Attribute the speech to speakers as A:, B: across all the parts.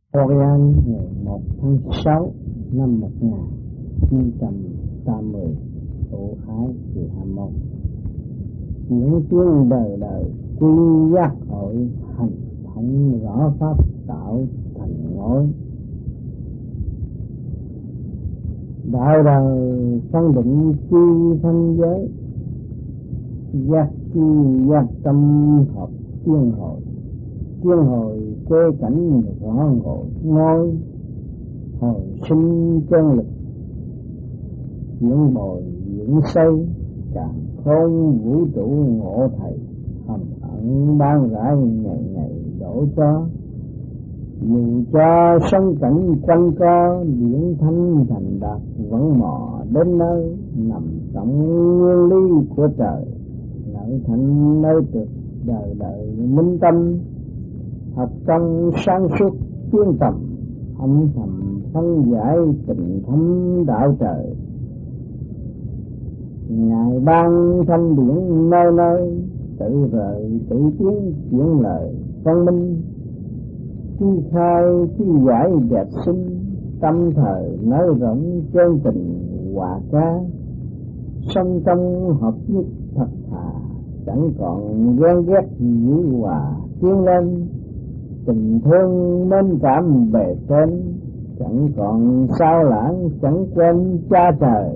A: Orient ngày 1 tháng 6 năm 1980, Tổ Ái Kỳ 21. Những tiếng đời đời quy giác hội hành thống rõ pháp tạo thành ngói. Đạo đời phân định chi thân giới, giác chi giác tâm hợp tiên hội. Tiên hồi quê cảnh rõ ngộ ngôi, hồi sinh chân lực diễn bồi diễn xây, càng không vũ trụ ngộ thầy hầm ẩn ban rãi ngày ngày đổ cho. Dù cho sông cảnh quanh co điển thanh thành đạt, vẫn mò đến nơi nằm trong nguyên lý của trời. Nội thành nơi trực đời đời minh tâm, học trong sáng suốt tiên tầm, âm thầm phân giải tình thâm đạo trời. Ngài ban thanh điển nơi nơi, tự rời tự tiến chuyển lời phân minh. Chi khai chi giải đẹp xinh, tâm thời nới rộng chân tình hòa ca. Song trong hợp nhất thật thà, chẳng còn ghen ghét dữ hòa tiến lên. Tình thương mến cảm bề trên, chẳng còn sao lãng chẳng quên cha trời.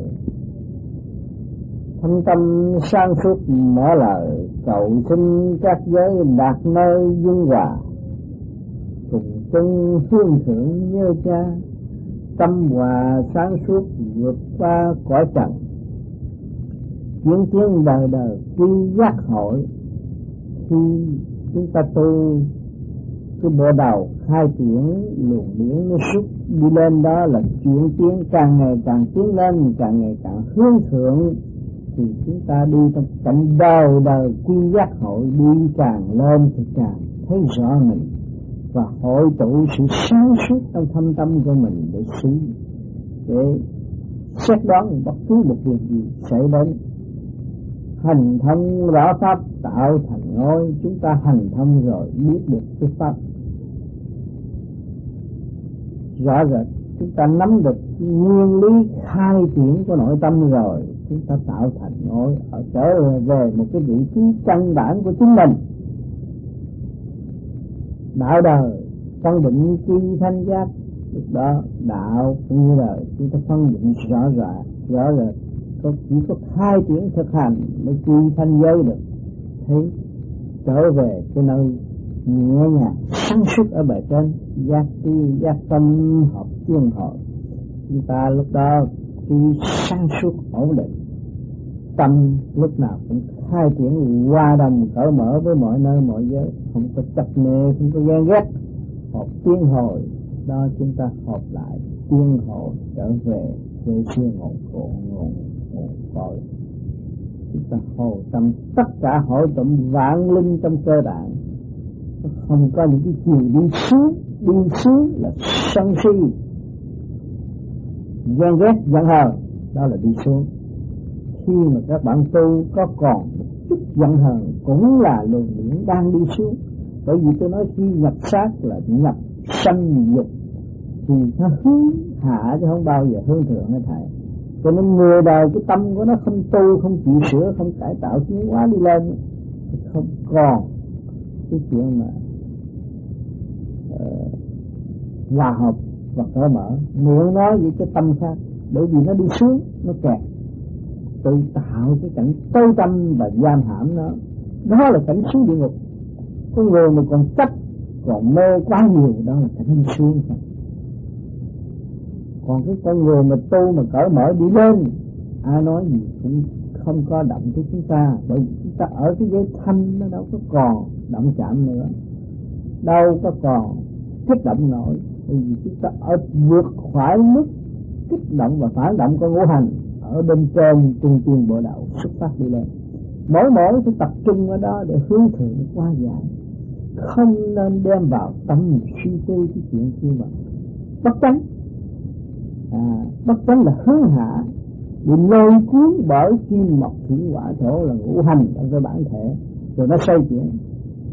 A: Thâm tâm sang suốt mở lời, cầu xin các giới đạt nơi dung hòa. Cùng chung hương thượng như cha, tâm hòa sáng suốt vượt qua cõi trần. Chuyến tiếng đời đời quy giác hội, khi chúng ta tu cái bộ đầu khai triển luồng điển nó xuất đi lên, đó là chuyển tiến càng ngày càng tiến lên, càng ngày càng hướng thượng. Thì chúng ta đi trong cảnh đời đời quy giác hội, đi càng lên thì càng thấy rõ mình và hội tụ sự sáng suốt trong thâm tâm của mình để xét đoán bất cứ một việc gì xảy đến. Hành thông rõ pháp tạo thành ngôi, chúng ta hành thông rồi biết được cái pháp rõ rệt, chúng ta nắm được nguyên lý khai triển của nội tâm rồi, chúng ta tạo thành ngôi, ở trở về một cái vị trí căn bản của chính mình. Đạo đời phân định chi thanh giác, lúc đó đạo cũng như đời chúng ta phân định rõ rệt. Chỉ có khai triển thực hành mới quy thanh giới được. Thấy trở về cái nơi nhẹ nhàng sáng suốt ở bề trên, giác chi giác tâm hợp tiên hội. Chúng ta lúc đó khi sáng suốt ổn định, tâm lúc nào cũng khai triển hòa đồng cởi mở với mọi nơi mọi giới, không có chấp nề, không có ghen ghét. Hợp tiên hồi đó chúng ta hợp lại tiên hội trở về quê xưa ngọn cội. Chúng ta hồ tâm tất cả hội tụm vạn linh trong cơ tạng, không có những cái chiều đi xuống là sân si ghen ghét giận hờn, đó là đi xuống. Khi mà các bạn tu có còn một chút giận hờn cũng là luồng điển đang đi xuống. Bởi vì tôi nói khi nhập sát là nhập sanh dục, thì nó hướng hạ chứ không bao giờ hướng thượng hết thầy. Cho nên người đời cái tâm của nó không tu, không chịu sửa, không cải tạo tiến hóa đi lên, không còn cái chuyện mà hòa hợp và cởi mở. Miệng nói với cái tâm khác, bởi vì nó đi xuống, nó kẹt, tự tạo cái cảnh tối tâm và giam hãm nó. Đó là cảnh xuống địa ngục. Con người mà còn chấp, còn mê quá nhiều, đó là cảnh đi xuống thôi. Còn cái con người mà tu mà cởi mở đi lên, ai nói gì cũng không có động tới chúng ta. Bởi vì chúng ta ở cái giới thanh nó đâu có còn động chạm nữa, đâu có còn kích động nổi. Bởi vì chúng ta ở vượt khỏi mức kích động và phản động của ngũ hành, ở bên trên trung tiên bộ đạo xuất phát đi lên. Mỗi phải tập trung ở đó để hướng thượng qua giải, không nên đem vào tâm suy tư cái chuyện kia mà bất chánh. Bất chánh là hướng hạ, bị lôi cuốn bởi kim mộc thủy hỏa thổ là ngũ hành trong cái bản thể, rồi nó xoay chuyển.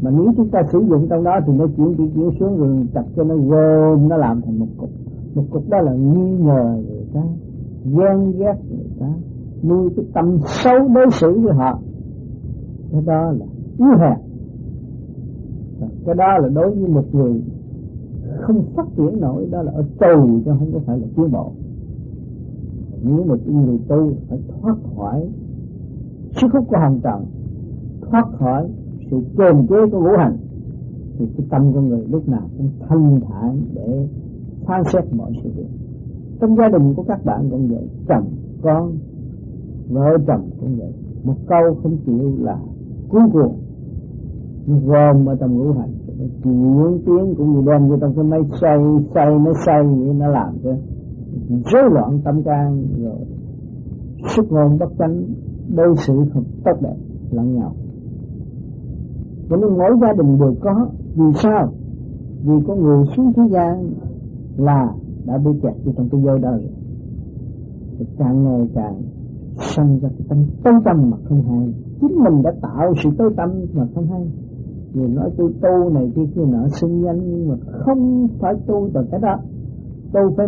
A: Mà nếu chúng ta sử dụng trong đó thì nó chuyển xuống rồi chặt cho nó gom, nó làm thành một cục. Một cục đó là nghi ngờ người ta, ghen ghét người ta, nuôi cái tâm xấu đối xử với họ. Cái đó là yếu hèn. Cái đó là đối với một người không phát triển nổi, đó là ở tù chứ không có phải là tiến bộ. Nếu mà người tu phải thoát khỏi sức hút của hồng trần, thoát khỏi sự kiềm chế của ngũ hành, thì cái tâm của người lúc nào cũng thanh thản để phán xét mọi sự việc. Trong gia đình của các bạn cũng vậy, chồng con, vợ chồng cũng vậy, một câu không chịu là cuốn cuồng, gom ở trong ngũ hành, chuyển tiếng cũng như đem vô trong cái máy xay nó xay vậy, nó làm cho rối loạn tâm can, rồi xuất ngôn bất chánh, đối xử không tốt đẹp lẫn nhau. Cho nên mỗi gia đình đều có. Vì sao? Vì có người xuống thế gian là đã bị kẹt trong cái giới đời, càng ngày càng sanh ra cái tâm tối tâm mà không hay. Chính mình đã tạo sự tối tâm mà không hay. Người nói tôi tu này kia nọ xưng danh, nhưng mà không phải tu từ cái đó. Tôi phải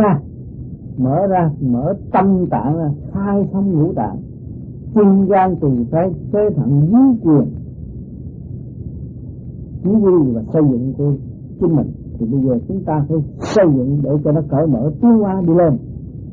A: mở tâm tạng ra, khai thông ngũ tạng, tim gan tỳ phế, phế thận dưới quyền, chỉ huy và xây dựng của chính mình. Thì bây giờ chúng ta phải xây dựng để cho nó cởi mở, tiến hóa đi lên,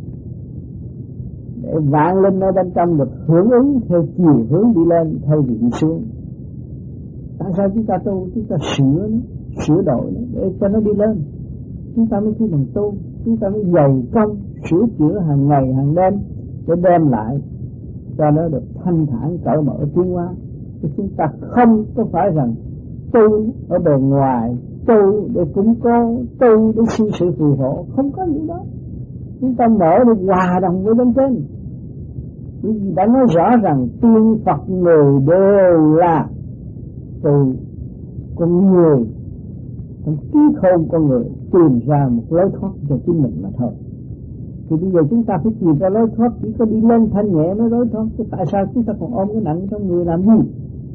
A: để vạn linh ở bên trong được hưởng ứng theo chiều hướng đi lên thay vì đi xuống. Tại sao chúng ta tu? Chúng ta sửa đổi nó để cho nó đi lên. Chúng ta mới kêu bằng tu. Chúng ta mới dày công sửa chữa hàng ngày hàng đêm để đem lại cho nó được thanh thản cởi mở tiến hóa. Thì chúng ta không có phải rằng tu ở bề ngoài, tu để củng cố, tu để xin sự phù hộ, không có gì đó. Chúng ta mở để hòa đồng với bên trên. Vì đã nói rõ rằng tiên Phật người đều là từ con người, trong trí khôn con người tìm ra một lối thoát cho chính mình mà thôi. Thì bây giờ chúng ta phải tìm ra lối thoát, chỉ có đi lên thanh nhẹ mới lối thoát. Tại sao chúng ta còn ôm cái nặng trong người làm gì?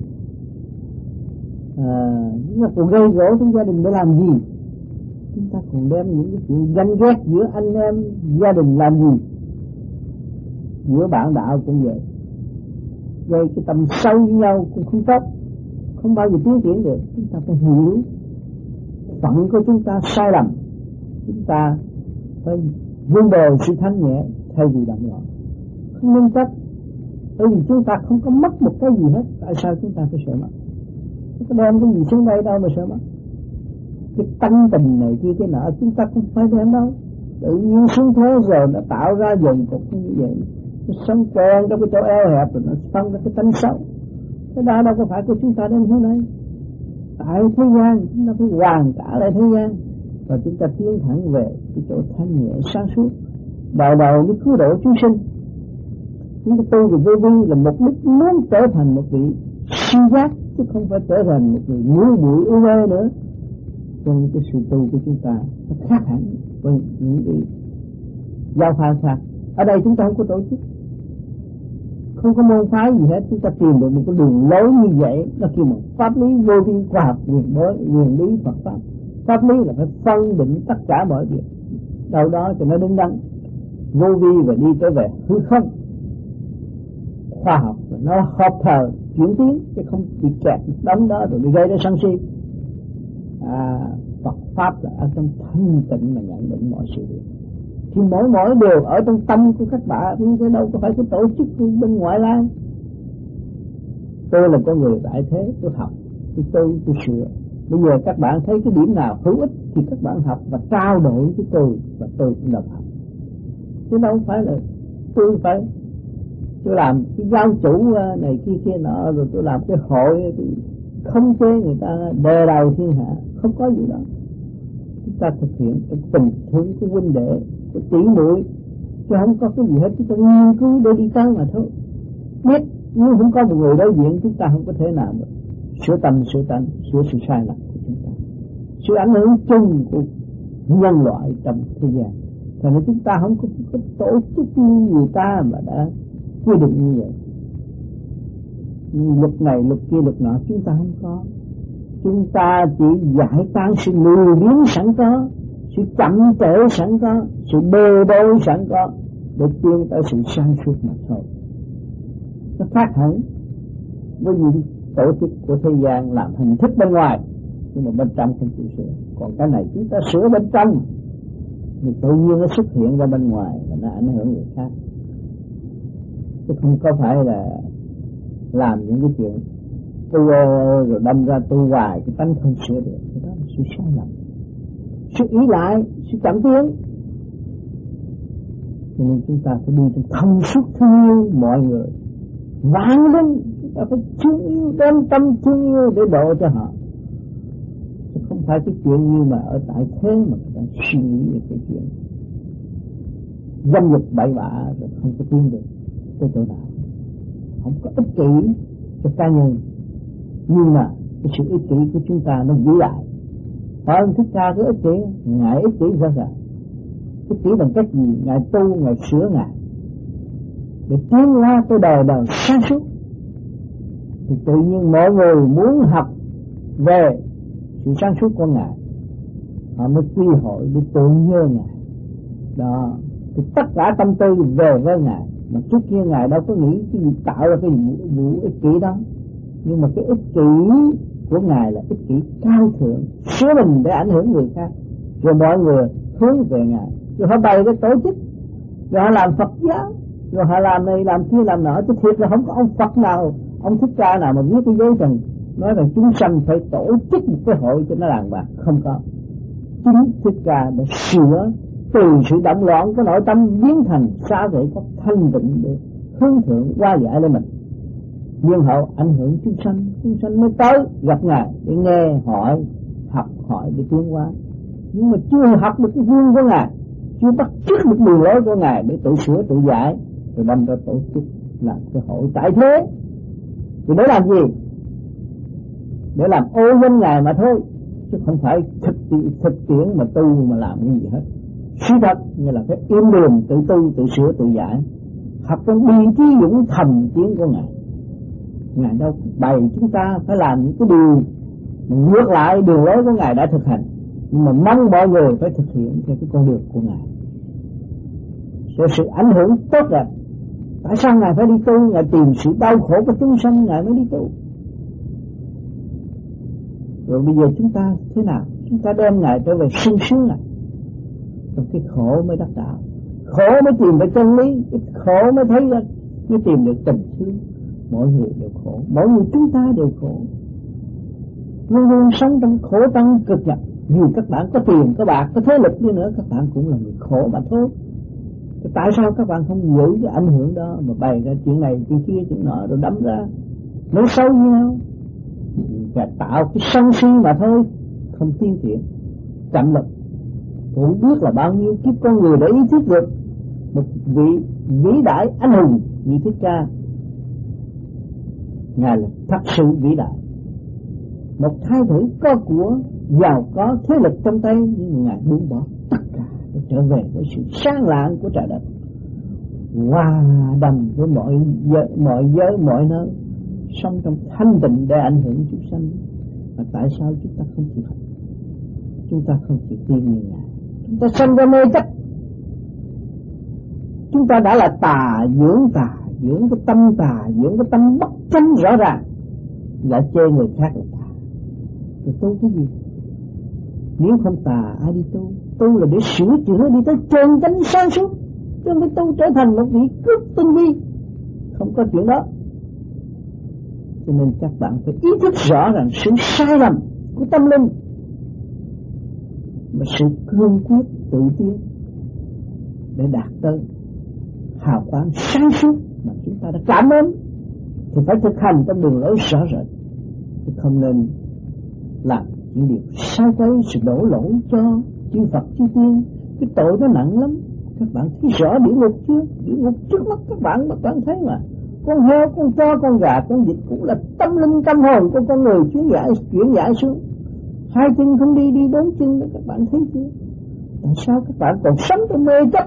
A: Chúng ta còn gây gỗ trong gia đình để làm gì? Chúng ta còn đem những cái chuyện ganh ghét giữa anh em gia đình làm gì? Giữa bạn đạo cũng vậy, gây cái tâm sâu với nhau cũng không tốt, không bao giờ tiến triển được. Chúng ta phải hiểu phận của chúng ta sai lầm, chúng ta phải vun bồi sự thanh nhẹ thay vì động loạn, không nên trách. Bởi vì chúng ta không có mất một cái gì hết. Tại sao chúng ta phải sợ mất? Không có đem cái gì xuống đây đâu mà sợ mất. Cái tăng tình này kia cái nọ chúng ta không phải đem đâu. Tự nhiên xuống thế rồi nó tạo ra dần cục như vậy. Nó sống quen trong cái chỗ eo hẹp rồi nó phân ra cái tánh xấu. Cái đó đâu có phải của chúng ta đem xuống đây. Tại thế gian chúng ta phải hoàn trả lại thế gian, và chúng ta tiến thẳng về cái chỗ thanh nhẹ sáng suốt. Đầu mới cứu độ chúng sinh. Chúng ta tu về vô vi là mục đích muốn trở thành một vị siêu giác, chứ không phải trở thành một người ngu muội u mê nữa. Cho nên cái sự tu của chúng ta nó khác hẳn với những cái giao phái khác. Ở đây chúng ta không có tổ chức, không có môn phái gì hết. Chúng ta tìm được một cái đường lối như vậy, nó kêu một pháp lý vô vi khoa học quyền lý Phật pháp. Pháp lý là phải phân định tất cả mọi việc đâu đó cho nó đứng đắn, vô vi và đi tới về hư không. Khoa học nó hợp thời chuyển tiến, chứ không bị kẹt đóng đó rồi bị gây ra sân si. Phật pháp là ở trong thanh tịnh mà nhận định mọi sự việc. Thì mỗi đều ở trong tâm của các bạn, chứ đâu có phải cái tổ chức bên ngoại lai. Tôi là con người đại thế, tôi học, tôi sửa. Bây giờ các bạn thấy cái điểm nào hữu ích thì các bạn học và trao đổi với tôi, và tôi cũng đồng học. Chứ đâu phải là tôi làm cái giáo chủ này kia nọ, rồi tôi làm cái hội không chế người ta đè đầu thiên hạ, không có gì đó. Chúng ta thực hiện cái tình thương của huynh đệ, của tỷ muội, chứ không có cái gì hết. Chúng ta nghiên cứu để đi tới mà thôi. Biết nếu không có một người đối diện, chúng ta không có thể nào mà sửa tâm, sửa sự sai lầm của chúng ta, sự ảnh hưởng chung của nhân loại trong thế gian. Cho nên chúng ta không có tổ chức như người ta mà đã quy định như vậy. Luật này luật kia luật nọ chúng ta không có. Chúng ta chỉ giải tan sự lười biếng sẵn có, sự chậm trễ sẵn có, sự bê bối sẵn có để tiến tới sự sáng suốt mà thôi. Nó khác hẳn với những tổ chức của thế gian làm hình thức bên ngoài, nhưng mà bên trong không chịu sửa. Còn cái này chúng ta sửa bên trong thì tự nhiên nó xuất hiện ra bên ngoài và nó ảnh hưởng người khác, chứ không có phải là làm những cái chuyện tu rồi đâm ra tu hoài cái tánh không sửa được. Đó là sự sai lầm, sự ý lại, sự chậm tiến. Cho nên chúng ta phải đi trong thông suốt thương yêu mọi người, vạn linh chúng ta phải thương yêu, đem tâm thương yêu để độ cho họ, chứ không phải cái chuyện như mà ở tại thế mà người ta suy nghĩ về cái chuyện dâm dục bậy bạ rồi không có tiến được tới chỗ nào. Không có ích kỷ cho cá nhân, nhưng mà cái sự ích kỷ của chúng ta nó vĩ đại. Hơn Thích Ca cái ích kỷ, Ngài ích kỷ ra sao? Ích kỷ bằng cách gì? Ngài tu, Ngài sửa Ngài để tiến hóa tới đời đời sáng suốt. Thì tự nhiên mọi người muốn học về sự sáng suốt của Ngài, họ mới quy hội để tưởng nhớ Ngài. Đó, thì tất cả tâm tư về với Ngài. Mà trước kia Ngài đâu có nghĩ cái gì tạo ra cái vụ ích kỷ đó. Nhưng mà cái ích kỷ của Ngài là ích kỷ cao thượng, sửa mình để ảnh hưởng người khác. Rồi mọi người hướng về Ngài, rồi họ bày cái tổ chức, rồi họ làm Phật giáo, rồi họ làm này làm kia làm nọ. Chứ thiệt là không có ông Phật nào, ông Thích Ca nào mà viết cái giấy trần nói rằng chúng sanh phải tổ chức một cái hội cho nó đàng hoàng. Không có. Chính Thích Ca đã sửa từ sự động loạn của nội tâm biến thành xa rời các thanh tịnh để hướng thượng qua giải lên mình. Nhưng hậu ảnh hưởng chúng sanh mới tới gặp Ngài để nghe hỏi, học hỏi để tiến hóa. Nhưng mà chưa học được cái vương của Ngài, chưa bắt chước được đường lối của Ngài để tự sửa tự giải, rồi đâm ra tổ chức làm cái hội tại thế. Thì để làm gì? Để làm ô danh Ngài mà thôi, chứ không phải thực tiễn mà tu mà làm cái gì hết. Sự thật như là phải im đường tự tu, tự sửa, tự giải, học trong bi trí dũng thầm tiến của Ngài. Ngài đâu bày chúng ta phải làm những cái điều ngược lại đường lối của Ngài đã thực hành, nhưng mà mong mọi người phải thực hiện theo cái con đường của Ngài. Rồi sự ảnh hưởng tốt đẹp. Tại sao Ngài phải đi tu? Ngài tìm sự đau khổ của chúng sanh Ngài mới đi tu. Rồi bây giờ chúng ta thế nào? Chúng ta đem Ngài trở về sung sướng à? Trong cái khổ mới đắc đạo, khổ mới tìm được chân lý, cái khổ mới thấy ra, mới tìm được tình thương. Mỗi người đều khổ, mỗi người chúng ta đều khổ, luôn luôn sống trong khổ tăng cực nhọc. Dù các bạn có tiền, có bạc, có thế lực đi nữa, các bạn cũng là người khổ mà thôi. Tại sao các bạn không giữ cái ảnh hưởng đó mà bày ra chuyện này, chuyện kia, chuyện nọ rồi đâm ra nói xấu như nhau, và tạo cái sân si mà thôi, không tiến triển, chậm lực. Cũng biết là bao nhiêu kiếp con người đã ý thức được một vị vĩ đại anh hùng như Thích Ca. Ngài là thật sự vĩ đại, một thái tử có của, giàu có, thế lực trong tay, nhưng Ngài buông bỏ tất cả để trở về với sự sáng lạng của trời đất, hòa đồng với mọi giới mọi nơi, sống trong thanh tịnh để ảnh hưởng chúng sanh. Và tại sao chúng ta không chịu học? Chúng ta không chịu tin như Ngài. Chúng ta sanh ra mê chấp. Chúng ta đã là tà, dưỡng cái tâm tâm bất chánh rõ ràng, lại chê người khác là tà. Rồi tu cái gì? Nếu không tà ai đi tu? Tu là để sửa chữa đi tới trên chánh sáng suốt, chứ không phải tu trở thành một vị cướp tinh vi. Không có chuyện đó. Cho nên các bạn phải ý thức rõ ràng sự sai lầm của tâm linh và sự cương quyết tự tiến để đạt tới hào quang sáng suốt mà chúng ta đã cảm ơn. Thì phải thực hành trong đường lối rõ rệt, thì không nên làm những điều sai quấy, sự đổ lỗi cho chư Phật chư tiên. Cái tội nó nặng lắm. Các bạn thấy rõ địa ngục chưa? Địa ngục trước mắt các bạn thấy mà. Con heo, con chó, con gà, con vịt cũng là tâm linh tâm hồn của con người chuyển giải xuống. Hai chân không đi, đi bốn chân đó, các bạn thấy chưa? Tại sao các bạn còn sống trong mê chấp,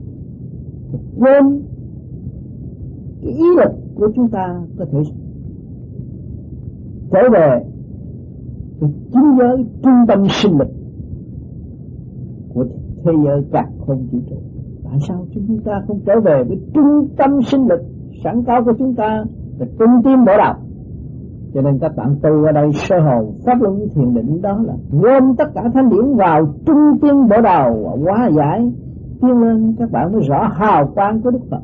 A: quên cái ý lực của chúng ta có thể trở về cái chính giới trung tâm sinh lực của thế giới cả không vũ trụ. Tại sao chúng ta không trở về với trung tâm sinh lực sẵn có của chúng ta là trung tim bộ đầu? Cho nên các bạn tu ở đây sơ hồn pháp luân thiền định, đó là gom tất cả thanh điển vào trung tim bộ đầu và hóa giải tiến lên, các bạn mới rõ hào quang của Đức Phật.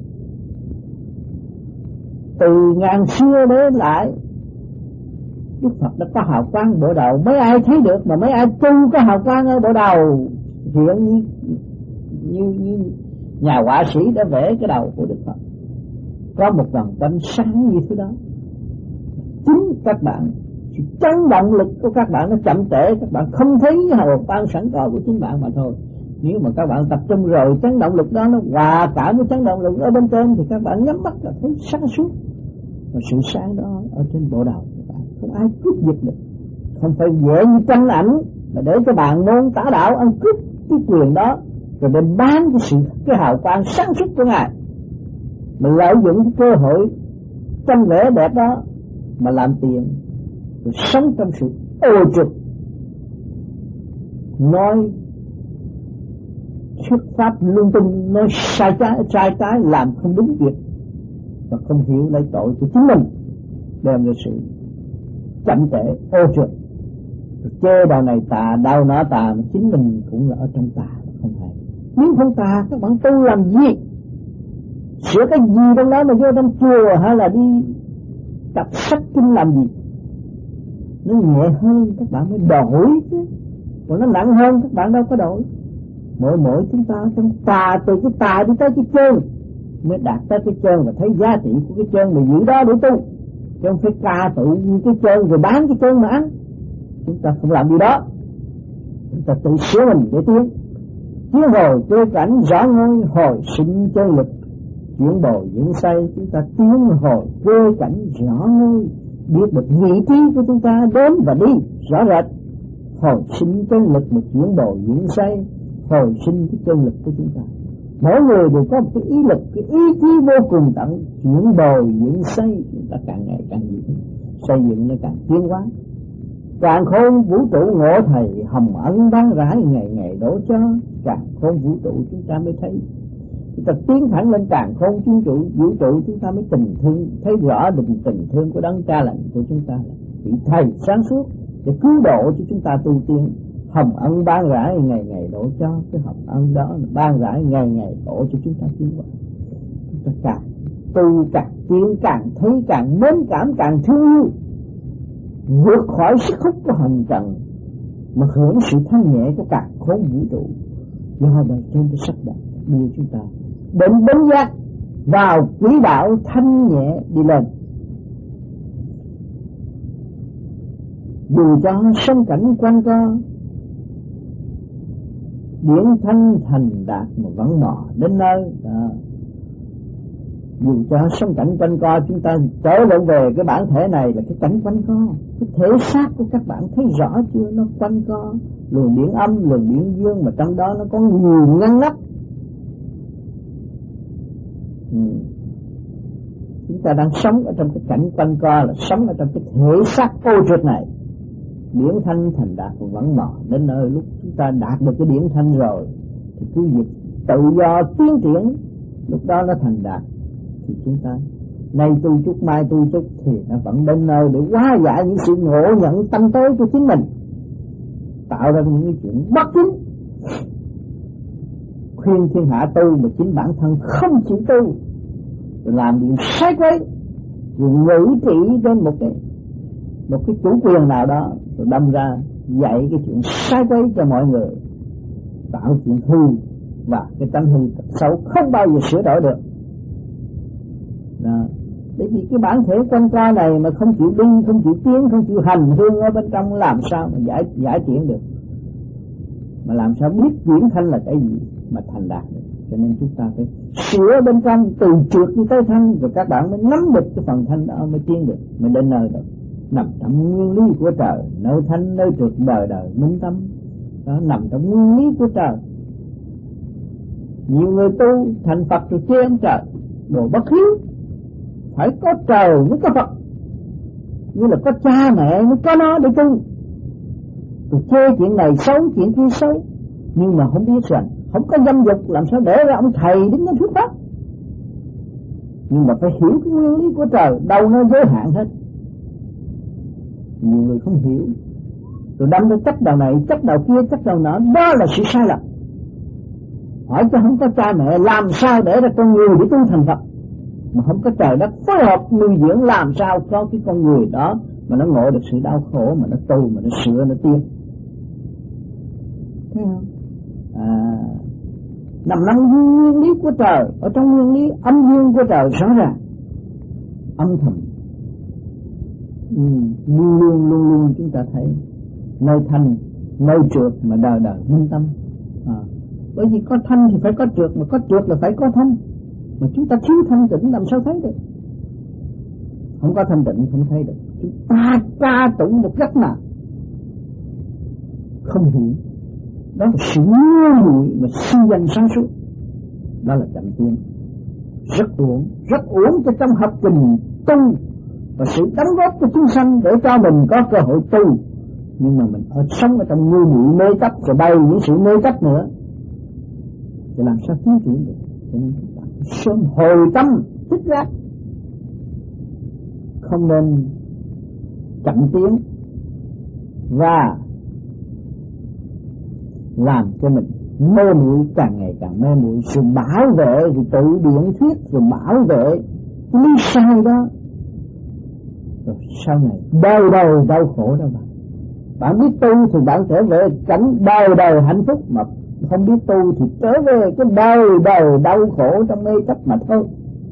A: Từ ngàn xưa đến lại Đức Phật đã có hào quang bộ đầu, mấy ai thấy được, mà mấy ai tu có hào quang ở bộ đầu hiện như nhà họa sĩ đã vẽ cái đầu của Đức Phật, có một vầng tâm sáng như thế đó. Chính các bạn, sự chấn động lực của các bạn nó chậm trễ, các bạn không thấy hào quang sẵn có của chính bạn mà thôi. Nếu mà các bạn tập trung rồi, chấn động lực đó nó hòa cảm với chấn động lực ở bên trên, thì các bạn nhắm mắt là thấy sáng suốt. Và sự sáng đó ở trên bộ đầu các bạn không ai cướp giật được. Không phải dễ như tranh ảnh mà để cho bạn môn tả đạo ăn cướp cái quyền đó, rồi đem bán cái hào quang sáng suốt của Ngài, mà lợi dụng cái cơ hội tranh vẽ đẹp đó mà làm tiền, rồi sống trong sự ô trục, nói thuyết pháp lung tung, nói sai trái, làm không đúng việc và không hiểu lấy tội của chính mình, đem ra sự chậm trễ ô trục, chê đầu này tà, đầu nọ tà, mà chính mình cũng là ở trong tà, không phải. Nếu không tà các bạn tu làm gì? Sửa cái gì trong đó mà vô trong chùa hay là đi đọc sách kinh làm gì? Nó nhẹ hơn các bạn mới đổi chứ, còn nó nặng hơn các bạn đâu có đổi. Mỗi chúng ta trong tà, từ cái tà đi tới cái chân mới đạt tới cái chân và thấy giá trị của cái chân, mà giữ đó để tu, chứ không phải ca tụng cái chân rồi bán cái chân mà ăn. Chúng ta không làm gì đó, chúng ta tự sửa mình để tiến. Tiến hồi cơ cảnh rõ ngôi hồi sinh chân lực, chuyển bồi diễn xây, chúng ta tiến hồi cơ cảnh rõ ngôi, biết được vị trí của chúng ta đến và đi rõ rệt. Hồi sinh chân lực mà chuyển bồi diễn xây, hồi sinh cái chân lực của chúng ta. Mỗi người đều có một cái ý lực, cái ý chí vô cùng tận, chuyển bồi diễn xây, chúng ta càng ngày càng gì xây dựng nó càng tiến hóa. Càng khôn vũ trụ ngộ thầy, hồng ân bán rãi, ngày ngày đổ cho. Càng khôn vũ trụ chúng ta mới thấy, chúng ta tiến thẳng lên càng khôn vũ trụ chúng ta mới tình thương, thấy rõ được tình thương của đấng cha lành của chúng ta là vị thầy sáng suốt để cứu độ cho chúng ta tu tiên. Hồng ân ban rãi, ngày ngày đổ cho, cái hồng ân đó là ban rãi, ngày ngày đổ cho chúng ta tiến hóa. Chúng ta càng tu càng tiến, càng thấy càng mến cảm, càng thương yêu, vượt khỏi sức hút của hành trần mà hưởng sự thanh nhẹ của càng khôn vũ trụ. Do đời trên cái sắc đạo đưa chúng ta đến bến giác vào quỹ đạo thanh nhẹ đi lên. Dù cho sông cảnh quanh co, điển thanh thành đạt mà vẫn mò đến nơi đó. Dù cho sông cảnh quanh co, chúng ta trở lại về cái bản thể này là cái cảnh quanh co. Cái thể xác của các bạn thấy rõ chưa? Nó quanh co, luồng điển âm, luồng điển dương, mà trong đó nó có nhiều ngăn nắp. Chúng ta đang sống ở trong cái cảnh quanh co, là sống ở trong cái thể xác ô trượt này. Điển thanh thành đạt vẫn mò đến nơi. Lúc chúng ta đạt được cái điển thanh rồi thì cứ việc tự do tiến triển, lúc đó nó thành đạt. Thì chúng ta nay tu chút mai tu chút thì nó vẫn đến nơi để hóa giải những sự ngộ nhận tâm tối của chính mình, tạo ra những cái chuyện bất chính, khuyên thiên hạ tu mà chính bản thân không chịu tu, rồi làm điều sai quấy, rồi ngữ trị trên một cái chủ quyền nào đó, rồi đâm ra dạy cái chuyện sai quấy cho mọi người, tạo chuyện hư, và cái tánh hư xấu không bao giờ sửa đổi được. Đó. Bởi vì cái bản thể quanh co này mà không chịu đi, không chịu tiến, không chịu hành hương ở bên trong, làm sao mà giải chuyển được, mà làm sao biết chuyển thanh là cái gì mà thành đạt được. Cho nên chúng ta phải sửa bên trong, từ trượt đi tới thanh, rồi các bạn mới nắm được cái phần thanh đó, mới tiến được, mới đến nơi được. Nằm trong nguyên lý của trời, nơi thanh nơi trượt đời đời minh tâm, đó nằm trong nguyên lý của trời. Nhiều người tu thành Phật rồi chê ông trời, đồ bất hiếu. Phải có trời mới có Phật, như là có cha mẹ mới có nó để tu. tôi chê chuyện này xấu, chuyện kia xấu, nhưng mà không biết rằng không có dâm dục làm sao để ra ông thầy đứng lên thuyết pháp. Nhưng mà phải hiểu cái nguyên lý của trời, đâu nó giới hạn hết. Nhiều người không hiểu, rồi đâm ra chấp đầu này, chấp đầu kia, chấp đầu nọ, đó là sự sai lầm. Hỏi cho không có cha mẹ làm sao để ra con người để tu thành Phật, mà không có trời đất phối hợp nuôi dưỡng, làm sao có cái con người đó mà nó ngộ được sự đau khổ, mà nó tu, mà nó sửa, nó tiến. Thấy không? Nằm nguyên lý của trời, ở trong nguyên lý âm dương của trời rõ ràng, âm thầm. Luôn luôn chúng ta thấy nơi thanh, nơi trượt mà đời đời minh tâm. Bởi vì có thanh thì phải có trượt, mà có trượt là phải có thanh. Mà chúng ta thiếu thanh tịnh làm sao thấy được? Không có thanh tịnh không thấy được. Chúng ta ca tụng một cách nào không hiểu. Đó là sự ngu muội mà suy danh sáng suốt. Đó là chậm tiến. Rất uổng cho trong học trình tu và sự đóng góp của chúng sanh để cho mình có cơ hội tu. Nhưng mà mình sống ở trong ngu muội mê chấp, rồi bay những sự mê chấp nữa, thì làm sao tiến triển được? Cho nên chúng ta sớm hồi tâm thích giác, không nên chậm tiến và làm cho mình mê muội, càng ngày càng mê muội, sự bảo vệ, rồi tự điện thuyết, rồi bảo vệ cái lý sai đó, rồi sau này đời đau khổ đó. Bạn biết tu thì bạn trở về cảnh đời hạnh phúc, mà không biết tu thì trở về cái đời đau khổ trong mê chấp mà thôi.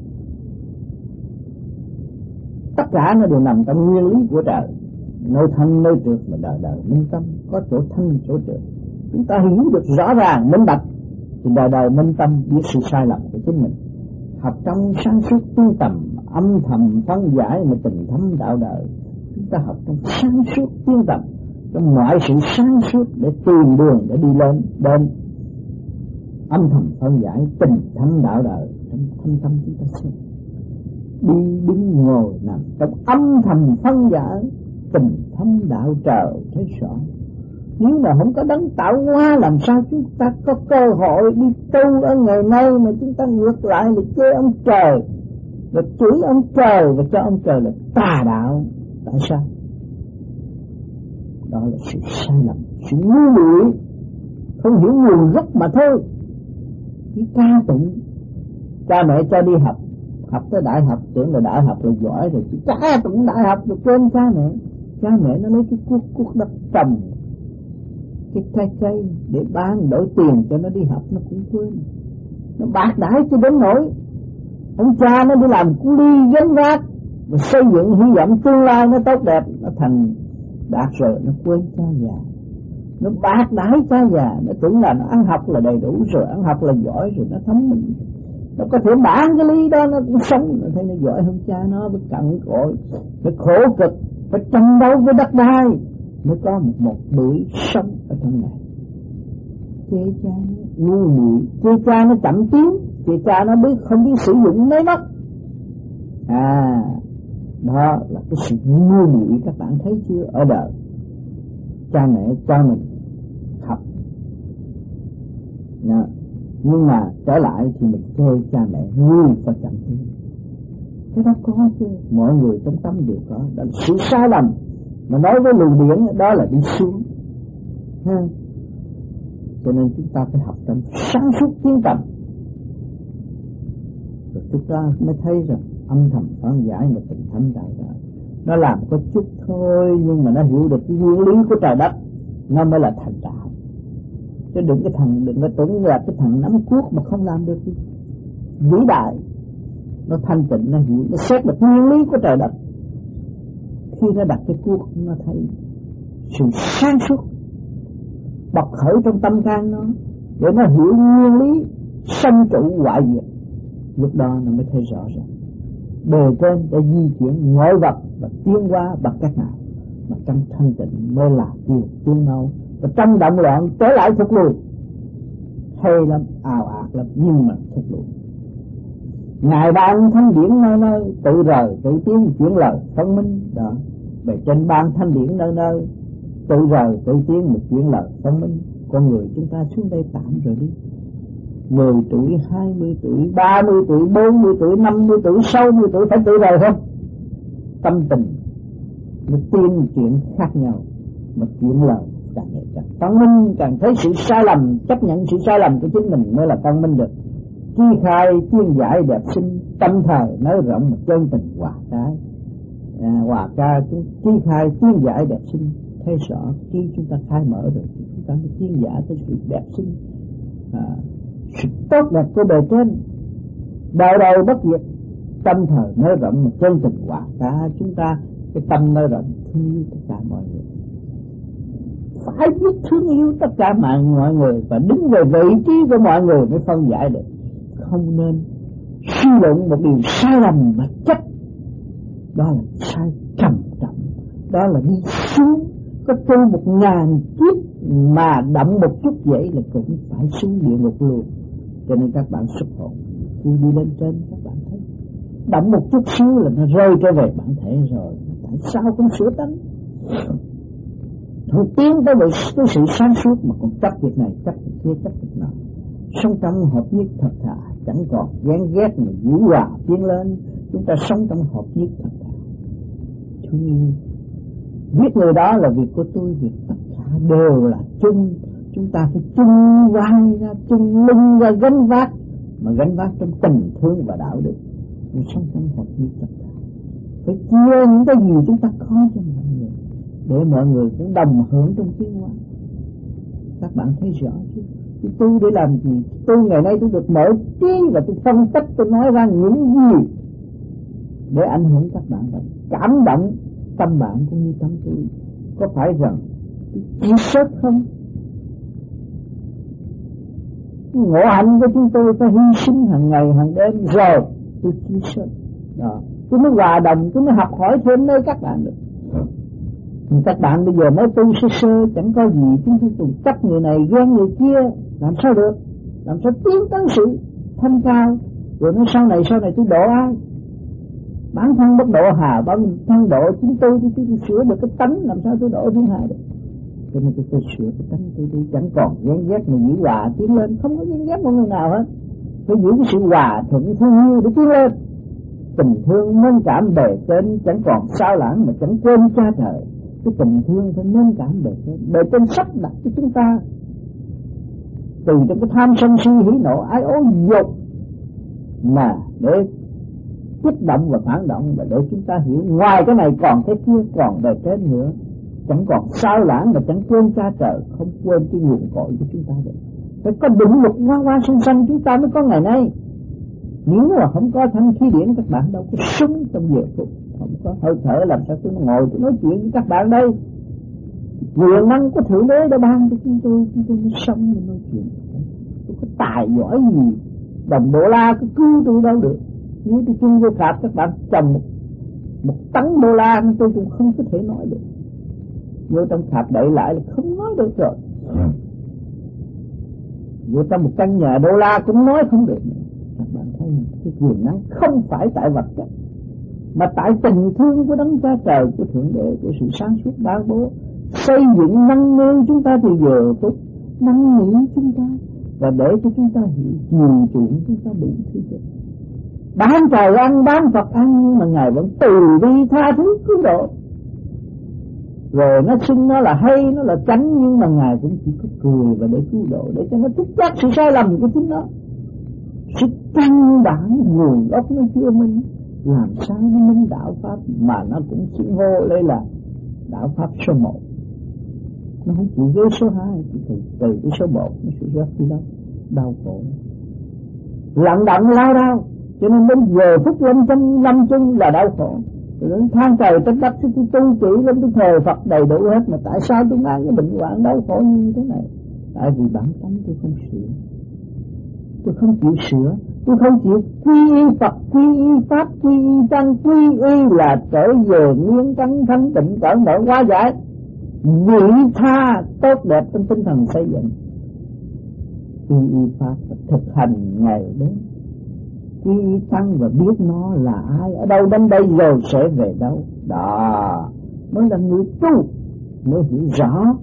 A: Tất cả nó đều nằm trong nguyên lý của trời, nơi thanh nơi trượt mà đời minh tâm, có chỗ thanh chỗ trượt. Chúng ta hiểu được rõ ràng minh bạch thì đời minh tâm biết sự sai lầm của chính mình. Học trong sáng suốt tu tầm, âm thầm phân giải mà tình thâm đạo đời. Chúng ta học trong sáng suốt tu tầm, trong mọi sự sáng suốt để tìm đường để đi lên đến âm thầm phân giải tình thâm đạo đời. Trong thâm tâm chúng ta sẽ đi đứng ngồi nằm trong âm thầm phân giải tình thâm đạo trời thấy rõ. Nếu mà không có đấng tạo hóa, làm sao chúng ta có cơ hội đi tu ở ngày nay, mà chúng ta ngược lại là chê ông trời, và chửi ông trời, và cho ông trời là tà đạo. Tại sao? Đó là sự sai lầm, sự ngu muội, không hiểu nguồn gốc mà thôi. Chỉ ca tụng, cha mẹ cho đi học tới đại học, tưởng là đại học là giỏi rồi, chỉ ca tụng đại học rồi quên cha mẹ. Cha mẹ nó lấy cái cuốc đất trồng cái cây để bán đổi tiền cho nó đi học, nó cũng quên. Nó bạc đãi cho đến nỗi ông cha nó đi làm cu ly gánh vác và xây dựng hy vọng tương lai nó tốt đẹp, nó thành đạt rồi nó quên cha già. Nó bạc đãi cha già, nó tưởng là nó ăn học là đầy đủ rồi, ăn học là giỏi rồi, nó thấm mình. Nó có thể bán cái ly đó nó cũng sống, nó thấy nó giỏi hơn cha nó, phải cặn cội, phải khổ cực, phải tranh đấu với đất đai mới có một bưởi sống ở trong này. Chê cha nó ngu muội, chê cha nó chậm tiến, chê cha nó biết không biết sử dụng máy móc. Đó là cái sự ngu muội các bạn thấy chưa ở đời. Cha mẹ cho mình học, nhưng mà trở lại thì mình chê cha mẹ ngu và chậm tiến. Cái đó có chứ, mọi người trong tâm đều có. Đó là sự sai lầm. Mà nói với luồng điển đó là đi xuống. Cho nên chúng ta phải học trong sáng suốt tiến tầm, rồi chúng ta mới thấy rằng âm thầm phân giải là tình thâm đạo đời. Nó làm có chút thôi, nhưng mà nó hiểu được cái nguyên lý của trời đất, nó mới là thành đạo. Chứ đừng có tưởng là cái thằng nắm cuốc mà không làm được gì vĩ đại. Nó thanh tịnh, nó hiểu, nó xét được nguyên lý của trời đất. Khi nó đặt cái cuốc, nó thấy sự sáng suốt bộc khởi trong tâm can nó, để nó hiểu nguyên lý sanh trụ hoại diệt. Lúc đó nó mới thấy rõ ràng bề trên đã di chuyển ngoại vật và tiến hóa bằng cách nào, mà trong thanh tịnh mới là tiến mau, và trong động loạn trở lại thụt lùi. Hay lắm, ào ạt lắm, nhưng mà thụt lùi. Ngài ban thanh điển nơi nơi, tự rời tự tiến chuyển lời phân minh đó. Về trên ban thanh điển nơi nơi, tự rời tự tiến một chuyện lời thông minh. Con người chúng ta xuống đây tạm rồi đi, 10 tuổi, 20 tuổi, 30 tuổi, 40 tuổi, 50 tuổi, 60 tuổi phải tự rời không? Tâm tình nó tiên chuyện khác nhau, mà chuyện lời càng ngày càng thông minh, càng thấy sự sai lầm, chấp nhận sự sai lầm của chính mình mới là thông minh được. Chi khai tiên giải đẹp xinh, tâm thời nói rộng mà chân tình hòa trái. Hòa ca chi khai tiên giải đẹp xinh, thấy rõ khi chúng ta khai mở rồi chúng ta mới tiên giải tới sự đẹp xinh, sự tốt đẹp của bề trên, đời đời bất diệt. Tâm thời nói rộng mà chân tình hòa ca, chúng ta cái tâm nói rộng thương yêu tất cả mọi người, phải biết thương yêu tất cả mọi người và đứng về vị trí của mọi người mới phân giải được. Không nên suy luận một điều sai lầm mà chấp, đó là sai trầm trọng, đó là đi xuống. Có tu 1000 kiếp mà động một chút vậy là cũng phải xuống địa ngục luôn. Cho nên các bạn xuất hồn khi đi lên trên, các bạn thấy động một chút xíu là nó rơi trở về bản thể rồi. Tại sao không sửa tánh? Thôi tiến tới cái sự sáng suốt mà còn chấp việc này, chấp việc kia, chấp việc nào. Sống trong hợp nhất thật thà, chẳng còn ghen ghét mà dữ hòa tiến lên. Chúng ta sống trong hợp nhất thật thà, thương yêu. Biết người đó là việc của tôi, việc tất cả đều là chung. Chúng ta phải chung vai ra, chung lưng ra gánh vác, mà gánh vác trong tình thương và đạo đức. Mình sống trong hợp nhất thật thà, phải chia những cái gì chúng ta có cho mọi người, để mọi người cũng đồng hưởng trong tiến hóa. Các bạn thấy rõ chứ? Tôi để làm gì? Tôi ngày nay tôi được mở trí và tôi phân tích, tôi nói ra những gì để ảnh hưởng các bạn và cảm động tâm bạn cũng như tâm tôi. Có phải rằng chỉ sớt không? Ngộ hạnh của chúng tôi phải hy sinh hàng ngày hàng đêm rồi tôi chỉ sớt đó, tôi mới hòa đồng, tôi mới học hỏi thêm nơi các bạn được. Các bạn bây giờ nói tu sơ sơ chẳng có gì, chúng tôi cùng chấp người này ghen người kia, làm sao được? Làm sao tiến tới sự thanh cao? Rồi nói sau này tôi độ ai? Bản thân bất độ hà, bản thân độ chúng tôi sửa được cái tánh, làm sao tôi độ thiên hạ được? Cho nên tôi sửa cái tánh tôi chẳng còn ghen ghét mà giữ hòa tiến lên, không có ghen ghét một người nào hết. Phải giữ cái sự hòa thuận thương yêu để tiến lên. Tình thương mến cảm bề trên, chẳng còn sao lãng mà chẳng quên cha trời. Cái tình thương phải mến cảm bề trên sắp đặt cho chúng ta từ trong cái tham sân si hỉ nộ ái ố dục mà để kích động và phản động, và để chúng ta hiểu ngoài cái này còn cái kia, còn bề trên nữa. Chẳng còn sao lãng mà chẳng quên cha trời, không quên cái nguồn cội của chúng ta được. Phải có định luật hoa xanh chúng ta mới có ngày nay. Nếu mà không có thanh khí điển, các bạn đâu có sống trong giờ phút, không có hơi thở, làm sao tôi ngồi tôi nói chuyện với các bạn đây? Quyền năng của Thượng Đế đã ban cho chúng tôi mới sống mới nói chuyện. Tôi có tài giỏi gì đồng đô la có cứu tôi đâu được. Nếu tôi chung vô cạp các bạn trồng một tấn đô la tôi cũng không có thể nói được. Vô trong cạp đậy lại là không nói được rồi. Vô trong một căn nhà đô la cũng nói không được. Các bạn thấy cái quyền năng không phải tại vật chất, mà tại tình thương của đấng cha trời, của Thượng Đế, của sự sáng suốt ban bố, xây dựng nâng niu chúng ta từ giờ phút, nâng niu chúng ta và để cho chúng ta hiểu chiều chuộng chúng ta đủ thứ hết. Bán trời ăn, bán Phật ăn, nhưng mà Ngài vẫn từ bi tha thứ cứu độ. Rồi nó xưng nó là hay, nó là chánh, nhưng mà Ngài cũng chỉ có cười và để cứu độ, để cho nó thức giác sự sai lầm của chính nó. Sự căn bản nguồn gốc nó chưa minh, làm sao nó minh đạo pháp mà nó cũng xưng hô đây là đạo pháp số 1. Nó không chịu với số 2 thì từ cái số 1 nó sẽ rớt đi đâu? Đau khổ, lặng đặng lao đao. Cho nên đến giờ phút lâm chung là đau khổ. Rồi đến than trời trách đất tôi tu chỉ lên tôi thờ Phật đầy đủ hết, mà tại sao tôi mang cái bệnh hoạn đau khổ như thế này? Tại vì bản tánh tôi không sửa, tôi không chịu sửa, tôi không chịu quy y Phật, quy y Pháp, quy y Tăng, quy y là trở về nguyên căn thanh tịnh cởi mở hóa giải, vị tha tốt đẹp trong tinh thần xây dựng. Quy y Pháp và thực hành ngày đến, quy y Tăng và biết nó là ai, ở đâu đến đây rồi sẽ về đâu. Đó mới là người tu. mới hiểu rõ,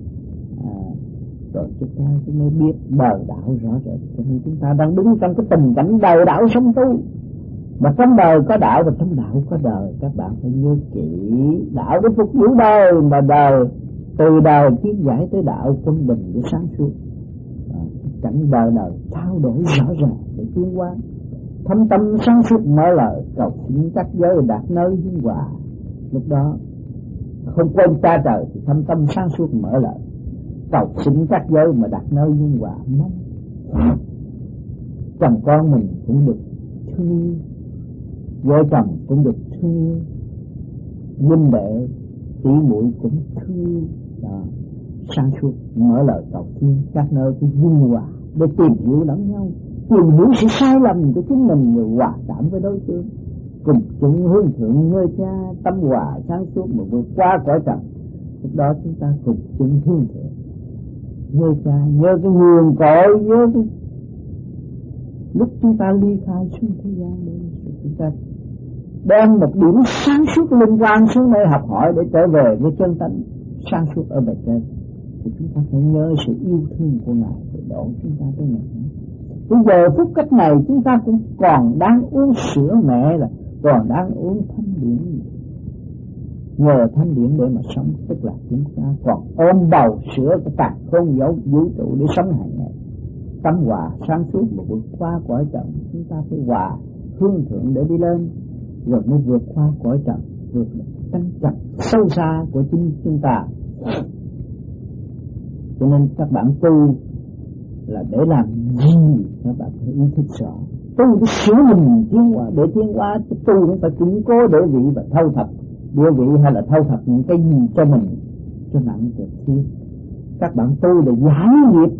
A: rồi chúng ta mới biết đời đạo rõ rệt. Cho nên chúng ta đang đứng trong cái tình cảnh đời đạo sống tu, mà trong đời có đạo và trong đạo có đời. Các bạn phải nhớ kỹ, đạo để phục vụ đời, mà đời từ đời tiến giải tới đạo quân bình để sáng suốt. Cảnh đời đời thao đổi rõ ràng để tiến hóa. Thâm tâm sáng suốt mở lời, cầu xin các giới đạt nơi dung hòa. Lúc đó không quên cha trời thì thâm tâm sáng suốt mở lời, cầu xin các giới mà đạt nơi dung hòa. Mong chồng con mình cũng được thương yêu, vợ chồng cũng được thương yêu, huynh đệ tỷ muội cũng thương yêu. Đó, sáng suốt mở lời cầu xin các nơi cái dung hòa để tìm hiểu lẫn nhau, tìm hiểu sự sai lầm của chính mình rồi hòa cảm với đối phương, cùng chúng hướng thượng nơi cha, tâm hòa sáng suốt mà vượt qua cõi trần. Lúc đó chúng ta cùng chúng hướng thượng nhớ cha, nhớ cái nguồn cội, nhớ cái lúc chúng ta ly khai xuống thế gian đây, chúng ta đem một điểm sáng suốt linh quan xuống đây học hỏi để trở về với chân tánh sáng suốt ở bề trên. Thì chúng ta phải nhớ sự yêu thương của Ngài để đổ chúng ta tới ngày nay. Bây giờ phút cách này chúng ta cũng còn đang uống sữa mẹ, là còn đang uống thanh điển, nhờ thanh điển để mà sống. Tức là chúng ta còn ôm bầu sữa cái tạc không vũ trụ để sống hàng ngày. Tâm hòa sáng suốt mà vượt qua cõi trần, chúng ta phải hòa hướng thượng để đi lên, rồi mới vượt qua cõi trần, vượt tranh trần sâu xa của chính chúng ta. Cho nên các bạn tu là để làm gì các bạn phải ý thức rõ. Tu để sửa mình tiến hóa, để tiến hóa. Tu không phải củng cố địa vị và thâu thập địa vị, hay là thâu thập những cái gì cho mình cho nặng cho thiếu. Các bạn tu để giải nghiệp,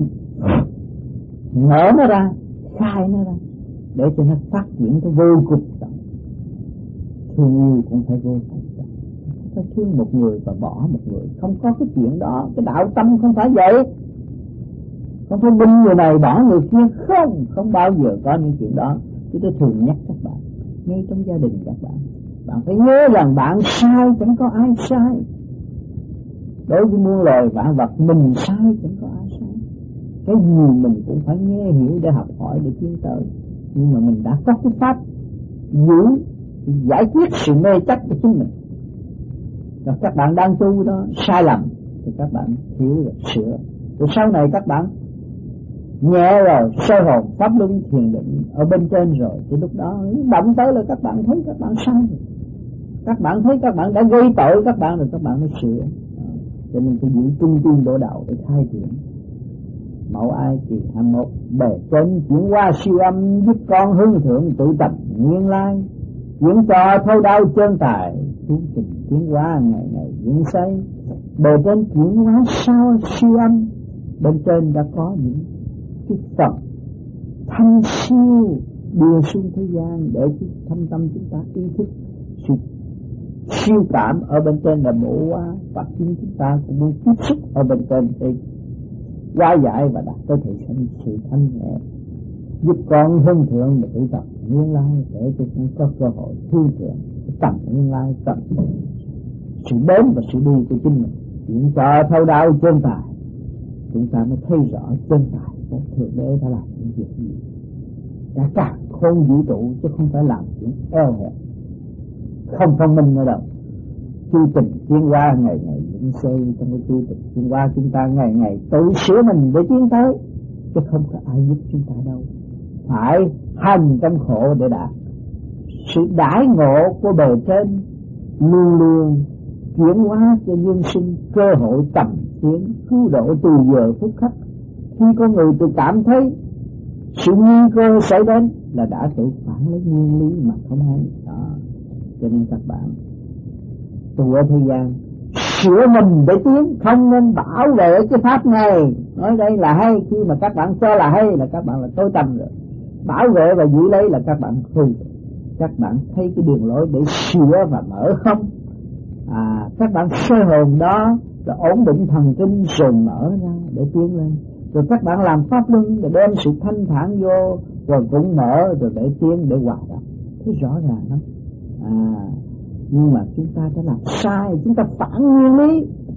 A: mở nó ra, khai nó ra, để cho nó phát triển cái vô cùng tận. Thương yêu cũng phải vô cùng tận, không phải thương một người và bỏ một người, không có cái chuyện đó. Cái đạo tâm không phải vậy, không phải binh người này bỏ người kia, không bao giờ có những chuyện đó. Tôi thường nhắc các bạn, ngay trong gia đình các bạn phải nhớ rằng bạn sai chẳng có ai sai. Đối với muôn loài vạn vật mình sai chẳng có ai sai. Cái gì mình cũng phải nghe hiểu để học hỏi để tiến tới. Nhưng mà mình đã có cái pháp giữ giải quyết sự mê chấp của chính mình. Rồi các bạn đang tu đó sai lầm thì các bạn hiểu rồi sửa. Rồi sau này các bạn nhẹ rồi soi hồn pháp luân thiền định ở bên trên rồi, thì lúc đó động tới là các bạn thấy các bạn sai rồi. Các bạn thấy các bạn đã gây tội các bạn rồi, các bạn mới sửa. Cho nên tôi giữ trung tâm độ đạo để khai triển. Mẫu ai thì 21 bề trên chuyển qua siêu âm, giúp con hướng thượng tự tập nguyên lai, chuyển cho thâu đau chân tài, tiến trình tiến hóa ngày ngày diễn xây. Bề trên chuyển hóa sao siêu âm, bên trên đã có những cái phần thanh siêu đưa xuống thế gian để thâm tâm chúng ta ý thức sự siêu cảm ở bên trên là bộ hóa, và chính chúng ta cũng muốn tiếp xúc ở bên trên để hóa giải và đạt tới sự thanh nhẹ, giúp con hướng thượng để tự tập nguyên lai, để cho chúng có cơ hội hướng thượng tầm nguyên lai, tầm sự đến và sự đi của chính mình. Chuyện cho thâu đau chân tài, chúng ta mới thấy rõ chân tài của Thượng Đế đã làm những việc gì. Cả khôn vũ trụ chứ không phải làm chuyện eo hẹp, không thông minh nữa đâu. Chu trình tiến hóa ngày ngày vững sôi, trong cái chu trình tiến hóa chúng ta ngày ngày tự sửa mình để tiến tới, chứ không có ai giúp chúng ta đâu. Phải hành trong khổ để đạt. Sự đãi ngộ của bề trên luôn luôn chuyển hóa cho nhân sinh cơ hội tầm tiến cứu độ từ giờ phút khắc. Khi có người tự cảm thấy sự nguy cơ xảy đến là đã tự phản lấy nguyên lý mà không hay đó. Cho nên các bạn tu ở thế gian sửa mình để tiến, không nên bảo vệ cái pháp này. Nói đây là hay, khi mà các bạn cho là hay là các bạn là tối tâm rồi. Bảo vệ và giữ lấy là các bạn hư. Các bạn thấy cái đường lối để sửa và mở không? Các bạn soi hồn đó rồi ổn định thần kinh rồi mở ra để tiến lên. Rồi các bạn làm pháp luân rồi đem sự thanh thản vô, rồi cũng mở rồi để tiến để hòa đồng. Thấy rõ ràng lắm. Nhưng mà chúng ta đã làm sai, chúng ta phản nguyên lý,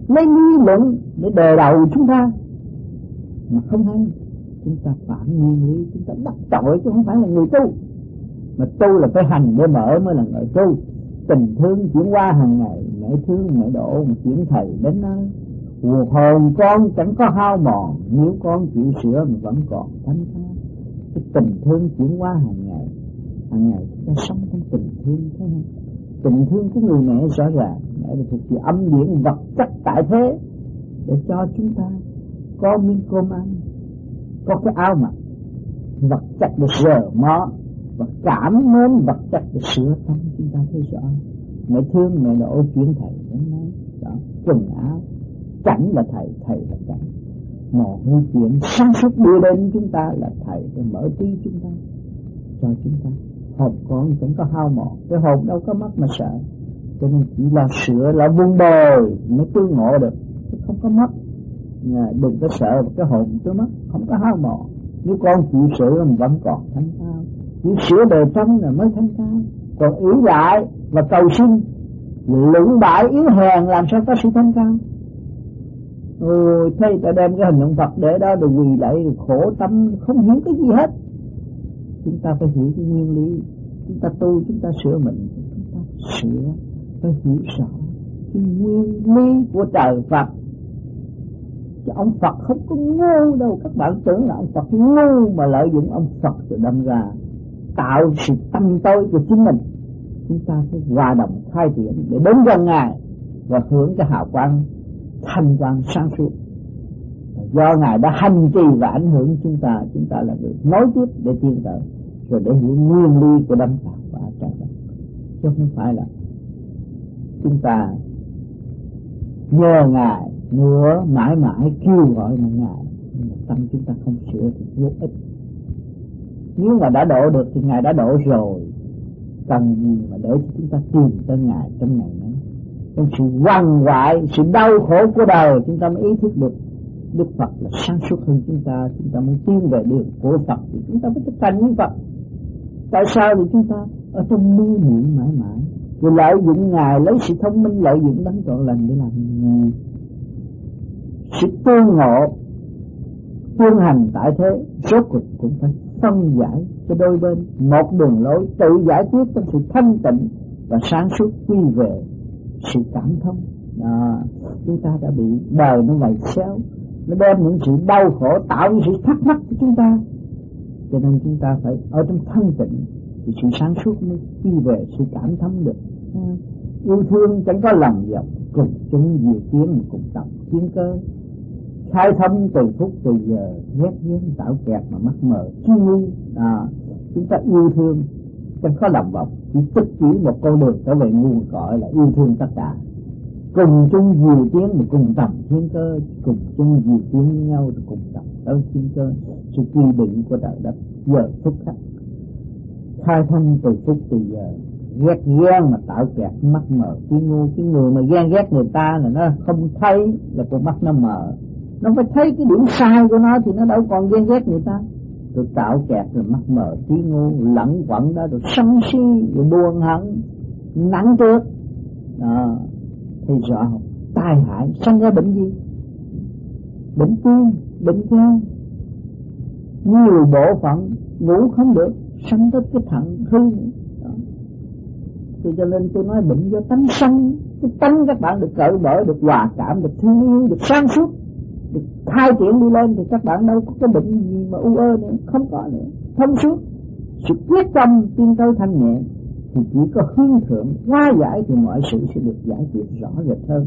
A: lấy lý luận để đè đầu chúng ta mà không hay. Chúng ta phản nguyên lý, chúng ta đắc tội chứ không phải là người tu. Mà tu là phải hành để mở mới là người tu. Tình thương chuyển qua hàng ngày, mẹ thương mẹ độ mà chuyển thầy đến nơi. Hồn con chẳng có hao mòn, nếu con chịu sửa mà vẫn còn thánh thang. Cái tình thương chuyển qua hàng ngày chúng ta sống trong tình thương, thấy không? Tình thương của người mẹ rõ ràng, mẹ là thuộc về âm điển vật chất tại thế để cho chúng ta có miếng cơm ăn, có cái áo mặc, vật chất để rờ mó và cảm mến vật chất để sửa tâm. Chúng ta thấy rõ mẹ thương mẹ độ chuyển thầy đến nói đó, quần áo cảnh là thầy, thầy là cảnh. Một những chuyện sáng suốt đưa đến chúng ta là thầy để mở trí chúng ta, cho chúng ta hồn con chẳng có hao mòn, cái hồn đâu có mất mà sợ. Cho nên chỉ là sửa là vun bồi mới tu ngộ được, không có mất. Đừng có sợ cái hồn tôi mất, không có hao mòn. Nếu con chịu sửa mình vẫn còn thanh cao, chịu sửa bề trong là mới thanh cao. Còn ý lại và cầu xin lũng bại yếu hèn làm sao có sự thanh cao. Thấy ta đem cái hình động Phật để đó rồi quỳ lại rồi khổ tâm không hiểu cái gì hết. Chúng ta phải hiểu cái nguyên lý. Chúng ta tu, chúng ta sửa mình, chúng ta sửa phải hiểu rõ cái nguyên lý của trời Phật. Chứ ông Phật không có ngu đâu. Các bạn tưởng là ông Phật ngu mà lợi dụng ông Phật rồi đâm ra tạo sự tâm tối của chính mình. Chúng ta phải hòa đồng khai triển để đến gần Ngài và hưởng cái hào quang thanh quang sáng suốt. Do Ngài đã hành trì và ảnh hưởng chúng ta là được nối tiếp để tiến tới, rồi để hiểu nguyên lý của đấng tạo và trời đất. Chứ không phải là chúng ta nhờ Ngài nữa mãi mãi kêu gọi mà Ngài, nhưng mà tâm chúng ta không sửa thì vô ích. Nếu mà đã độ được thì Ngài đã độ rồi, cần gì mà để cho chúng ta tìm tới Ngài trong ngày này. Trong sự quằn quại, sự đau khổ của đời, chúng ta mới ý thức được Đức Phật là sáng suốt hơn chúng ta muốn tiến về đường của Phật thì chúng ta phải thực hành như Phật. Tại sao thì chúng ta ở trong mê muội mãi mãi, rồi lợi dụng Ngài, lấy sự thông minh lợi dụng đấng trọn lành để làm gì? Sự tương ngộ, tương hành tại thế, rốt cuộc cũng phải phân giải cho đôi bên một đường lối tự giải quyết trong sự thanh tịnh và sáng suốt quy về sự cảm thông. Chúng ta đã bị đời nó vầy xéo, nó đem những sự đau khổ tạo những sự thắc mắc của chúng ta. Cho nên chúng ta phải ở trong thanh tịnh thì sự sáng suốt mới quy về sự cảm thông được. Yêu thương chẳng có lòng vọng, cùng chúng diệu tiến cùng tập chiến cơ. Khai thông từ phút từ giờ, ghét ghét tạo kẹt mà mắc mờ chi ngu. Chúng ta yêu thương chẳng có lòng vọng, chỉ tích chỉ một con đường trở về nguồn cội là yêu thương tất cả. Cùng chung diệu tiến mà cùng tầm thiên cơ, cùng chung diệu tiến với nhau rồi cùng tầm tới thiên cơ. Sự quy định của trời đất giờ phút khắc, khai thông từ phút từ giờ, ghét ghen mà tạo kẹt mắt mờ chi ngu. Cái người mà ghen ghét người ta là nó không thấy, là con mắt nó mờ, nó phải thấy cái điểm sai của nó thì nó đâu còn ghen ghét người ta. Rồi tạo kẹt rồi mắt mờ trí ngu, lẫn quẩn đó, rồi sân si, rồi buồn hận nặng trước đó. Thì rõ tai hại sanh ra bệnh gì? Bệnh tim, bệnh gan, nhiều bộ phận ngủ không được, sanh tới cái thận hư đó. Thì cho nên tôi nói bệnh do tánh sanh. Cái tánh các bạn được cởi mở, được hòa cảm, được thương yêu, được sáng suốt, được khai triển đi lên thì các bạn đâu có cái bệnh gì mà u ơ nữa, không có nữa. Thông suốt, sự quyết tâm tiến tới thanh nhẹ thì chỉ có hướng thượng hóa giải thì mọi sự sẽ được giải quyết rõ rệt hơn.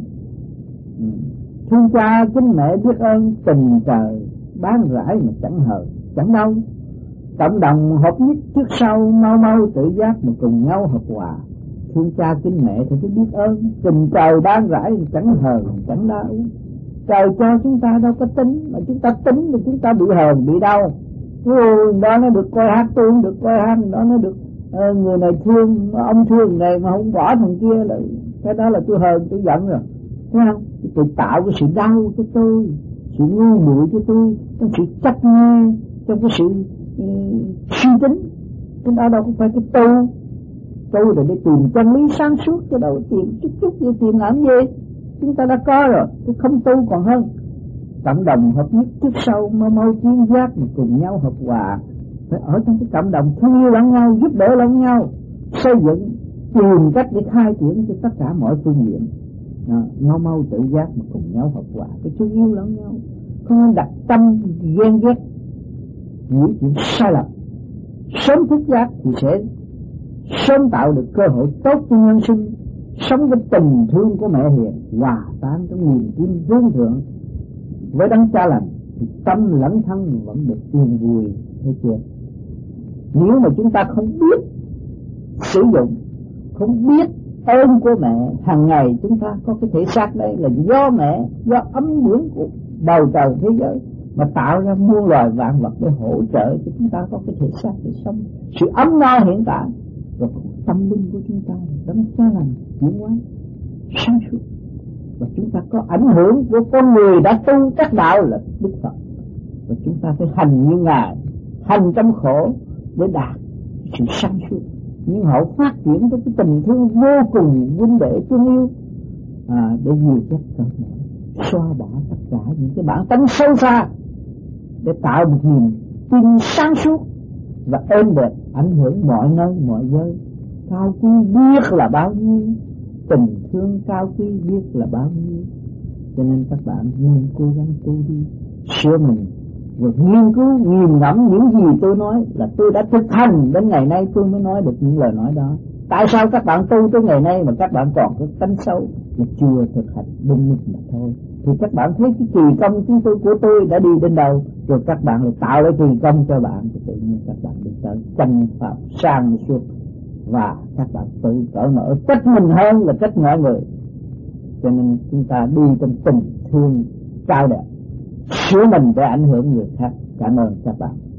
A: Thương cha kính mẹ biết ơn, tình trời bán rãi mà chẳng hờ chẳng đâu. Cộng đồng hợp nhất trước sau, mau mau tự giác mà cùng nhau hợp hòa. Thương cha kính mẹ thì phải biết ơn, tình trời bán rãi chẳng hờ chẳng đau. Trời cho chúng ta đâu có tính, mà chúng ta tính thì chúng ta bị hờn bị đau. Đó nó được coi hát, tôi không được coi hát, đó nó được người này thương, ông thương này mà không bỏ thằng kia là cái đó là tôi hờn, tôi giận rồi. Thấy không? Tôi tạo cái sự đau cho tôi, sự ngu muội cho tôi, trong sự chấp nghe, trong cái sự suy tính. Chúng ta đâu có phải cái tu rồi để tìm chân lý sáng suốt, chứ đâu tìm chút chút để tìm làm gì. chúng ta đã có rồi, cái không tu còn hơn. Cộng đồng hợp nhất trước sau mau tiến giác mà cùng nhau hợp hòa. Phải ở trong cái cộng đồng thương yêu lẫn nhau, giúp đỡ lẫn nhau, xây dựng, tìm cách để khai triển cho tất cả mọi phương diện. Mau tự giác mà cùng nhau hợp hòa, cái thương yêu lẫn nhau, không nên đặt tâm ghen ghét những chuyện sai lầm. Sớm thức giác thì sẽ sớm tạo được cơ hội tốt cho nhân sinh, sống với tình thương của mẹ hiền, hòa tan trong niềm tin hướng thượng với đấng cha lành, thì tâm lẫn thân vẫn được yên vui, thấy chưa? Nếu mà chúng ta không biết sử dụng, không biết ơn của mẹ, hàng ngày chúng ta có cái thể xác đây là do mẹ, do ấm dưỡng của bầu trời thế giới mà tạo ra muôn loài vạn vật để hỗ trợ cho chúng ta có cái thể xác để sống. Sự ấm no hiện tại và tâm linh của chúng ta đấng cha lành chuyển hóa sáng suốt, và chúng ta có ảnh hưởng của con người đã tu các đạo là Đức Phật, và chúng ta phải hành như Ngài, hành trong khổ để đạt sự sáng suốt. Nhưng hậu phát triển trong cái tình thương vô cùng huynh đệ thương yêu, để dìu dắt cởi mở, xóa bỏ tất cả những cái bản tánh sâu xa, để tạo một niềm tin sáng suốt và êm đẹp, ảnh hưởng mọi nơi mọi giới. Cao quý biết là bao nhiêu, tình thương cao quý biết là bao nhiêu. Cho nên các bạn nên cố gắng tu đi, sửa mình, rồi nghiên cứu nghiền ngẫm những gì tôi nói là tôi đã thực hành đến ngày nay tôi mới nói được những lời nói đó. Tại sao các bạn tu tới ngày nay mà các bạn còn có tánh xấu mà chưa thực hành đúng mức mà thôi? Thì các bạn thấy cái kỳ công của tôi đã đi đến đâu, rồi các bạn lại tạo lại kỳ công cho bạn, thì tự nhiên các bạn đi tới chân pháp sang suốt, và các bạn tự cởi mở trách mình hơn là trách mọi người. Cho nên chúng ta đi trong tình thương cao đẹp, sửa mình để ảnh hưởng người khác. Cảm ơn các bạn.